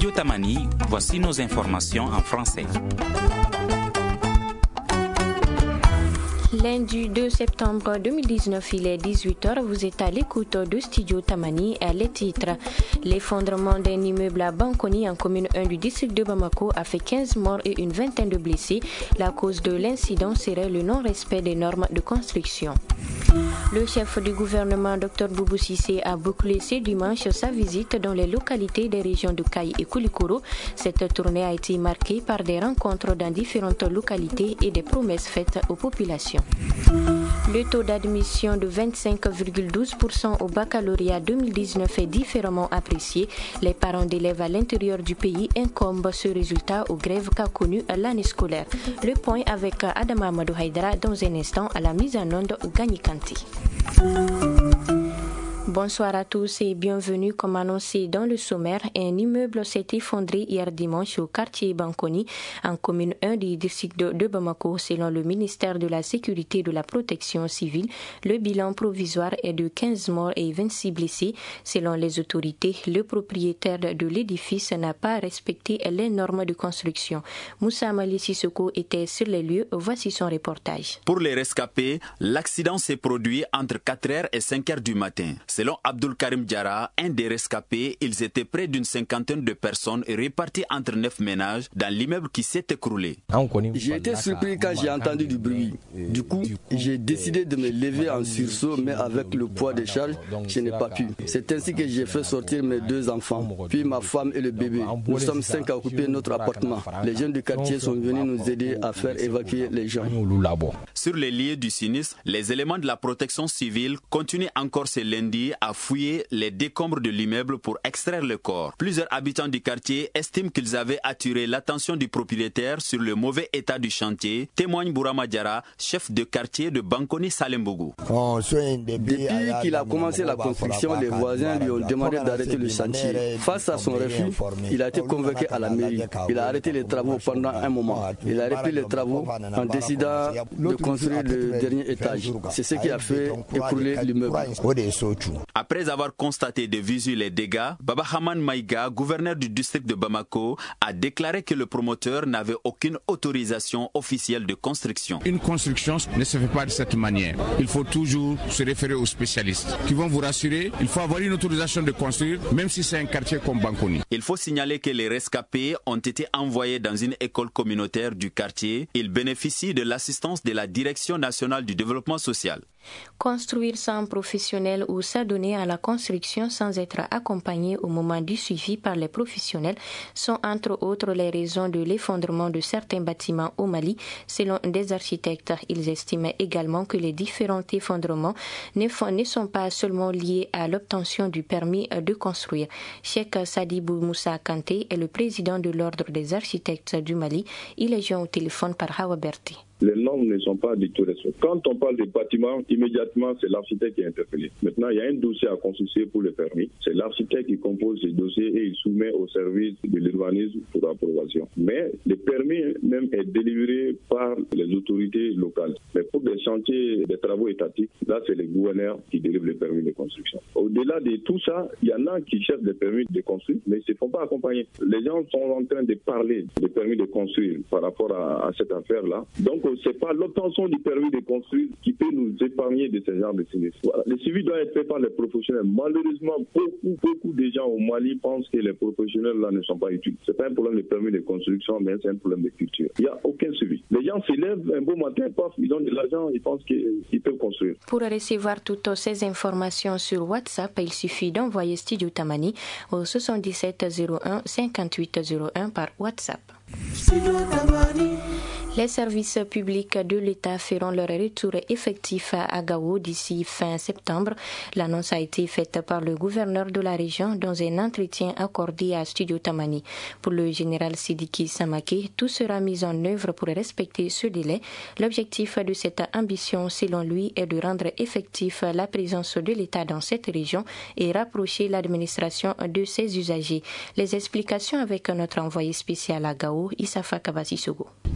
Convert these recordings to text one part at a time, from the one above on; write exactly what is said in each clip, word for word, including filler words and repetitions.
Studio Tamani, voici nos informations en français. Lundi deux septembre deux mille dix-neuf, il est dix-huit heures, vous êtes à l'écoute de Studio Tamani et les titres. L'effondrement d'un immeuble à Bankoni en commune un du district de Bamako a fait quinze morts et une vingtaine de blessés. La cause de l'incident serait le non-respect des normes de construction. Le chef du gouvernement, Dr Boubou Cissé, a bouclé ce dimanche sa visite dans les localités des régions de Kayi et Koulikoro. Cette tournée a été marquée par des rencontres dans différentes localités et des promesses faites aux populations. Le taux d'admission de vingt-cinq virgule douze pour cent au baccalauréat deux mille dix-neuf est différemment apprécié. Les parents d'élèves à l'intérieur du pays incombent ce résultat aux grèves qu'a connues l'année scolaire. Le point avec Adama Amadou Haïdara dans un instant à la mise en onde Gagny Kanti. Bonsoir à tous et bienvenue. Comme annoncé dans le sommaire, un immeuble s'est effondré hier dimanche au quartier Bankoni, en commune un du district de, de Bamako. Selon le ministère de la Sécurité et de la Protection civile, le bilan provisoire est de quinze morts et vingt-six blessés. Selon les autorités, le propriétaire de l'édifice n'a pas respecté les normes de construction. Moussa Mali Sissoko était sur les lieux. Voici son reportage. Pour les rescapés, l'accident s'est produit entre quatre heures et cinq heures du matin. Selon Abdul Karim Diara, un des rescapés, ils étaient près d'une cinquantaine de personnes réparties entre neuf ménages dans l'immeuble qui s'est écroulé. J'ai été surpris quand j'ai entendu du bruit. Du coup, j'ai décidé de me lever en sursaut, mais avec le poids des charges, je n'ai pas pu. C'est ainsi que j'ai fait sortir mes deux enfants, puis ma femme et le bébé. Nous sommes cinq à occuper notre appartement. Les jeunes du quartier sont venus nous aider à faire évacuer les gens. Sur les lieux du sinistre, les éléments de la protection civile continuent encore ce lundi à fouiller les décombres de l'immeuble pour extraire le corps. Plusieurs habitants du quartier estiment qu'ils avaient attiré l'attention du propriétaire sur le mauvais état du chantier, témoigne Bourama Diara, chef de quartier de Bankoni Salembougou. Depuis qu'il a commencé la construction, les voisins lui ont demandé d'arrêter le chantier. Face à son refus, il a été convoqué à la mairie. Il a arrêté les travaux pendant un moment. Il a repris les travaux en décidant de construire le dernier étage. C'est ce qui a fait écrouler l'immeuble. Après avoir constaté de visu les dégâts, Baba Haman Maïga, gouverneur du district de Bamako, a déclaré que le promoteur n'avait aucune autorisation officielle de construction. Une construction ne se fait pas de cette manière. Il faut toujours se référer aux spécialistes qui vont vous rassurer. Il faut avoir une autorisation de construire, même si c'est un quartier comme Bankoni. Il faut signaler que les rescapés ont été envoyés dans une école communautaire du quartier. Ils bénéficient de l'assistance de la Direction nationale du développement social. Construire sans professionnel ou s'adonner à la construction sans être accompagné au moment du suivi par les professionnels sont entre autres les raisons de l'effondrement de certains bâtiments au Mali. Selon des architectes, ils estiment également que les différents effondrements ne sont pas seulement liés à l'obtention du permis de construire. Cheikh Sadibou Moussa Kanté est le président de l'Ordre des architectes du Mali. Il est joint au téléphone par Hawa Berté. Les normes ne sont pas du tout respectées. Quand on parle de bâtiment, immédiatement, c'est l'architecte qui est interpellé. Maintenant, il y a un dossier à consulter pour le permis. C'est l'architecte qui compose ce dossier et il soumet au service de l'urbanisme pour approbation. Mais le permis même est délivré par les autorités locales. Mais pour des chantiers, des travaux étatiques, là, c'est les gouverneurs qui délivrent le permis de construction. Au-delà de tout ça, il y en a qui cherchent des permis de construire, mais ils ne se font pas accompagner. Les gens sont en train de parler des permis de construire par rapport à, à cette affaire-là. Donc, c'est pas l'obtention du permis de construire qui peut nous épargner de ce genre de sinistres. Voilà. Le suivi doit être fait par les professionnels. Malheureusement, beaucoup, beaucoup de gens au Mali pensent que les professionnels là ne sont pas utiles. C'est pas un problème de permis de construction, mais c'est un problème de culture. Il n'y a aucun suivi. Les gens se lèvent un beau matin, paf, ils ont de l'argent, ils pensent qu'ils peuvent construire. Pour recevoir toutes ces informations sur WhatsApp, il suffit d'envoyer Studio Tamani au soixante-dix-sept zéro un cinquante-huit zéro un par WhatsApp. Les services publics de l'État feront leur retour effectif à Gao d'ici fin septembre. L'annonce a été faite par le gouverneur de la région dans un entretien accordé à Studio Tamani. Pour le général Sidiki Samake, tout sera mis en œuvre pour respecter ce délai. L'objectif de cette ambition, selon lui, est de rendre effectif la présence de l'État dans cette région et rapprocher l'administration de ses usagers. Les explications avec notre envoyé spécial à Gao, Issafa Kabasisogo. Les services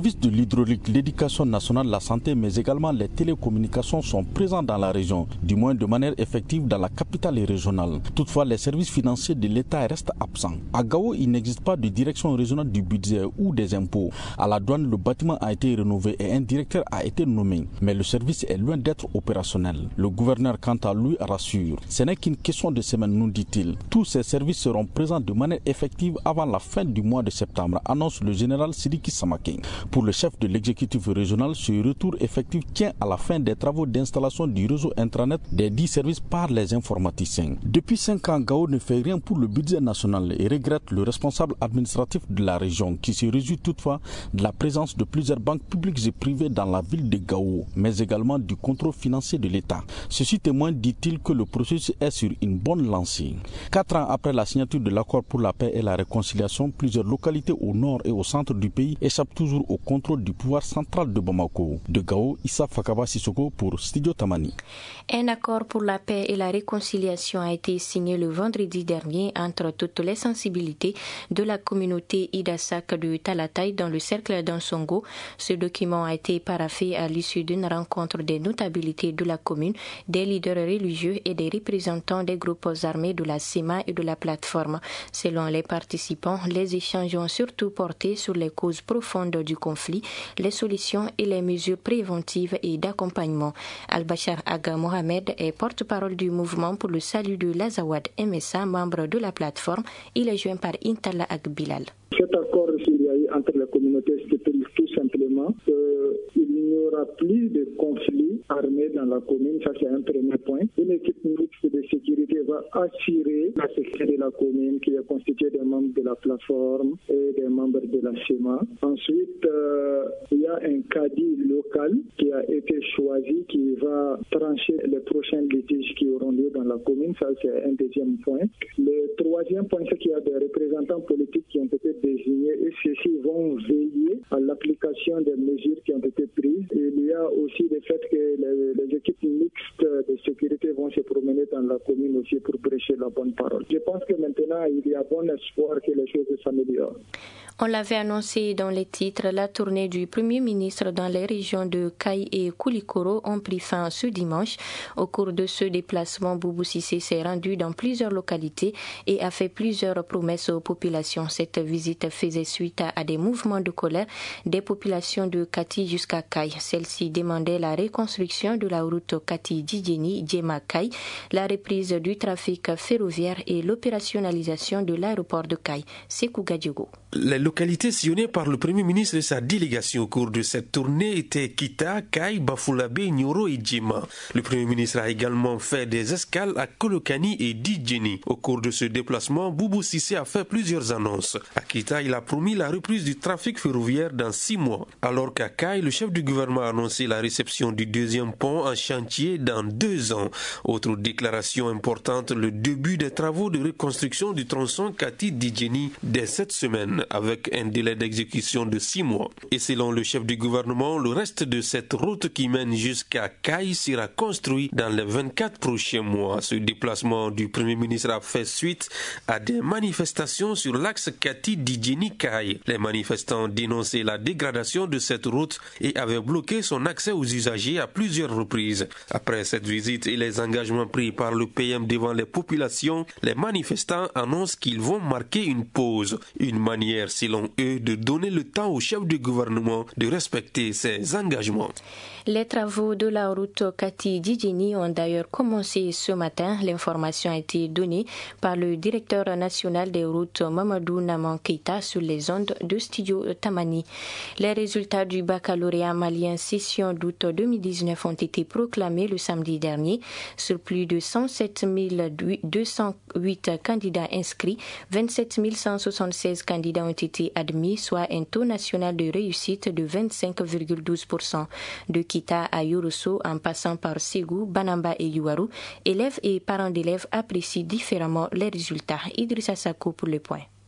services de l'hydraulique, l'éducation nationale, la santé, mais également les télécommunications sont présents dans la région, du moins de manière effective dans la capitale et régionale. Toutefois, les services financiers de l'État restent absents. À Gao, il n'existe pas de direction régionale du budget ou des impôts. À la douane, le bâtiment a été rénové et un directeur a été nommé, mais le service est loin d'être opérationnel. Le gouverneur, quant à lui, rassure. Ce n'est qu'une question de semaine, nous dit-il. Tous ces services seront présents de manière effective avant la fin du mois de septembre, annonce le général Sidiki Samaké. Pour le chef de l'exécutif régional, ce retour effectif tient à la fin des travaux d'installation du réseau intranet des dix services par les informaticiens. Depuis cinq ans, Gao ne fait rien pour le budget national et regrette le responsable administratif de la région qui se réjouit toutefois de la présence de plusieurs banques publiques et privées dans la ville de Gao, mais également du contrôle financier de l'État. Ceci témoigne, dit-il, que le processus est sur une bonne lancée. Quatre ans après la signature de l'accord pour la paix et la réconciliation, plusieurs localités au nord et au centre du pays échappent toujours au contrôle du pouvoir central de Bamako. De Gao, Issa Fakaba Sissoko pour Studio Tamani. Un accord pour la paix et la réconciliation a été signé le vendredi dernier entre toutes les sensibilités de la communauté Idasak de Talatay dans le cercle d'Ansongo. Ce document a été paraphé à l'issue d'une rencontre des notabilités de la commune, des leaders religieux et des représentants des groupes armés de la C E M A et de la plateforme. Selon les participants, les échanges ont surtout porté sur les causes profondes du conflit, les solutions et les mesures préventives et d'accompagnement. Al-Bachar Aga Mohamed est porte-parole du mouvement pour le salut de l'Azawad M S A, membre de la plateforme. Il est joint par Intala Agbilal. Cet accord qu'il y a eu entre les communautés stipule tout simplement qu'il n'y aura plus de conflits armés dans la commune. Ça, c'est un premier point. Une équipe mixte de sécurité va assurer la sécurité de la commune qui est constituée des membres de la plateforme et des membres de la C E M A. Ensuite, euh, il y a un cadi local qui a été choisi qui va trancher les prochains litiges qui auront lieu dans la commune. Ça, c'est un deuxième point. Le troisième point, c'est qu'il y a des représentants politiques qui ont été désignés et ceux-ci vont veiller à l'application des mesures qui ont été prises. Et il y a aussi le fait que les, les équipes mixtes de sécurité vont se promener dans la commune aussi pour prêcher la bonne parole. Je pense que maintenant, il y a bon espoir que les choses s'améliorent. On l'avait annoncé dans les titres, la tournée du Premier ministre dans les régions de Kaï et Koulikoro ont pris fin ce dimanche. Au cours de ce déplacement, Boubou Cissé s'est rendu dans plusieurs localités et a fait plusieurs promesses aux populations. Cette visite faisait suite à, à des mouvements de colère des populations de Kati jusqu'à Kaï. Celles-ci demandaient la reconstruction de la route Kati-Djidjeni-Djema-Kaï, la reprise du trafic ferroviaire et l'opérationnalisation de l'aéroport de Kaï. Sekou Gadjogo. Les localités sillonnées par le Premier ministre et sa délégation au cours de cette tournée étaient Kita, Kaï, Bafulabe, Nyoro et Djema. Le Premier ministre a également fait des escales à Kolokani et Djidjeni. Au cours de ce déplacement, Boubou Cissé a fait plusieurs annonces. À Kita, il a promis la reprise du trafic ferroviaire dans six mois. Alors qu'à Kaï, le chef du gouvernement a annoncé la réception du deuxième pont en chantier dans deux ans. Autre déclaration importante, le début des travaux de reconstruction du tronçon Kati-Djidjeni dès cette semaine, avec un délai d'exécution de six mois. Et selon le chef du gouvernement, le reste de cette route qui mène jusqu'à Kaï sera construit dans les vingt-quatre prochains mois. Ce déplacement du Premier ministre a fait suite à des manifestations sur l'axe Kati-Djidjeni-Kaï. Les manifestants dénonçaient la dégradation de cette route et avaient bloqué son accès aux usagers à plusieurs reprises. Après cette visite et les engagements pris par le P M devant les populations, les manifestants annoncent qu'ils vont marquer une pause. Une manière, selon eux, de donner le temps au chef du gouvernement de respecter ses engagements. Les travaux de la route Kati-Djidjeni ont d'ailleurs commencé ce matin. L'information a été donnée par le directeur national des routes Mamadou Naman Keita sur les ondes de Studio Tamani. Les résultats du baccalauréat malien session d'août deux mille dix-neuf ont été proclamés le samedi dernier. Sur plus de cent sept mille deux cent huit candidats inscrits, vingt-sept mille cent soixante-seize candidats ont été admis, soit un taux national de réussite de vingt-cinq virgule douze pour cent. De Kita à Yorosso, en passant par Ségou, Banamba et Yuaru, élèves et parents d'élèves apprécient différemment les résultats. Idrissa Sako pour le point.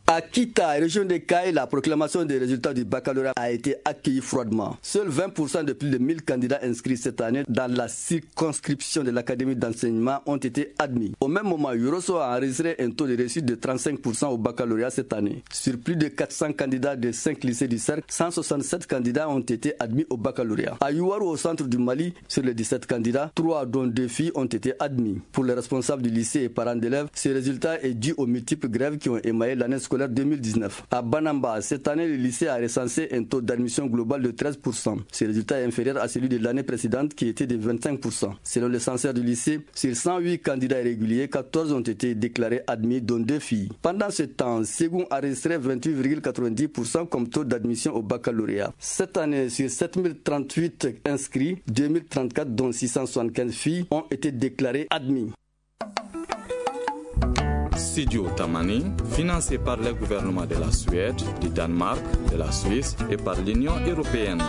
À Kita, région de Kaï, la proclamation des résultats du baccalauréat a été accueillie froidement. Seuls vingt pour cent de plus de mille candidats inscrits cette année dans la circonscription de l'académie d'enseignement ont été admis. Au même moment, Yorosso a enregistré un taux de réussite de trente-cinq pour cent au baccalauréat cette année. Sur plus de quatre cents candidats de cinq lycées du cercle, cent soixante-sept candidats ont été admis au baccalauréat. À Yuwaru, au centre du Mali, sur les dix-sept candidats, trois dont deux filles ont été admis. Pour les responsables du lycée et parents d'élèves, ce résultat est dû aux multiples grèves qui ont émaillé l'année scolaire deux mille dix-neuf. À Banamba, cette année, le lycée a recensé un taux d'admission global de treize pour cent. Ce résultat est inférieur à celui de l'année précédente qui était de vingt-cinq pour cent. Selon le censeur du lycée, sur cent huit candidats irréguliers, quatorze ont été déclarés admis, dont deux filles. Pendant ce temps, Ségoun a enregistré vingt-huit virgule quatre-vingt-dix pour cent comme taux d'admission au baccalauréat. Cette année, sur sept mille trente-huit inscrits, deux mille trente-quatre, dont six cent soixante-quinze filles, ont été déclarés admis. Studio Tamani, financé par le gouvernement de la Suède, du Danemark, de la Suisse et par l'Union européenne.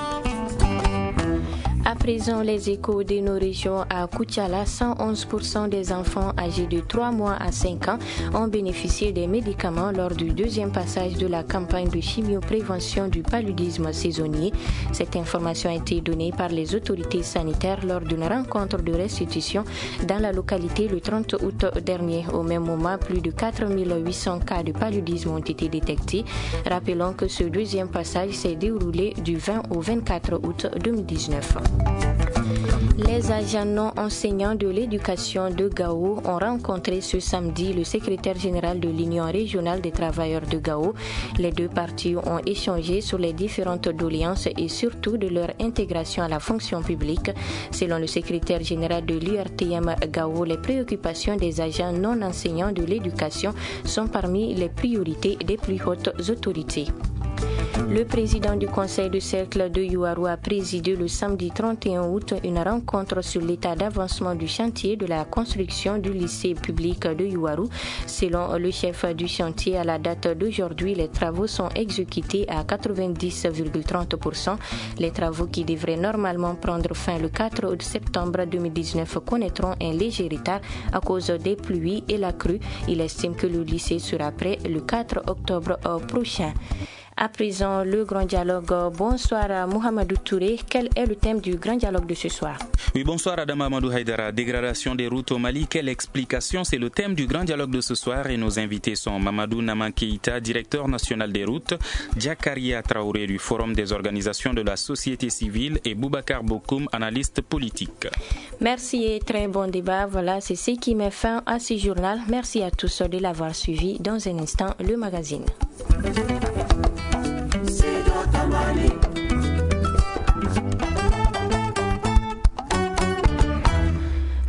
À présent, les échos de nos régions. À Koutiala, cent onze pour cent des enfants âgés de trois mois à cinq ans ont bénéficié des médicaments lors du deuxième passage de la campagne de chimioprévention du paludisme saisonnier. Cette information a été donnée par les autorités sanitaires lors d'une rencontre de restitution dans la localité le trente août dernier. Au même moment, plus de quatre mille huit cents cas de paludisme ont été détectés. Rappelons que ce deuxième passage s'est déroulé du vingt au vingt-quatre août deux mille dix-neuf. Les agents non enseignants de l'éducation de Gao ont rencontré ce samedi le secrétaire général de l'Union régionale des travailleurs de Gao. Les deux parties ont échangé sur les différentes doléances et surtout de leur intégration à la fonction publique. Selon le secrétaire général de l'U R T M Gao, les préoccupations des agents non enseignants de l'éducation sont parmi les priorités des plus hautes autorités. Le président du conseil de cercle de Yuwaru a présidé le samedi trente et un août une rencontre sur l'état d'avancement du chantier de la construction du lycée public de Yuwaru. Selon le chef du chantier, à la date d'aujourd'hui, les travaux sont exécutés à quatre-vingt-dix virgule trente pour cent. Les travaux qui devraient normalement prendre fin le quatre septembre deux mille dix-neuf connaîtront un léger retard à cause des pluies et la crue. Il estime que le lycée sera prêt le quatre octobre prochain. À présent, le grand dialogue. Bonsoir à Mohamedou Touré. Quel est le thème du grand dialogue de ce soir? Oui, bonsoir Adam Amadou Haïdara. Dégradation des routes au Mali, quelle explication? C'est le thème du grand dialogue de ce soir et nos invités sont Mamadou Naman Keïta, directeur national des routes, Diakaria Traoré du Forum des organisations de la société civile et Boubacar Bokoum, analyste politique. Merci et très bon débat. Voilà, c'est ce qui met fin à ce journal. Merci à tous de l'avoir suivi. Dans un instant, le magazine. Tamani.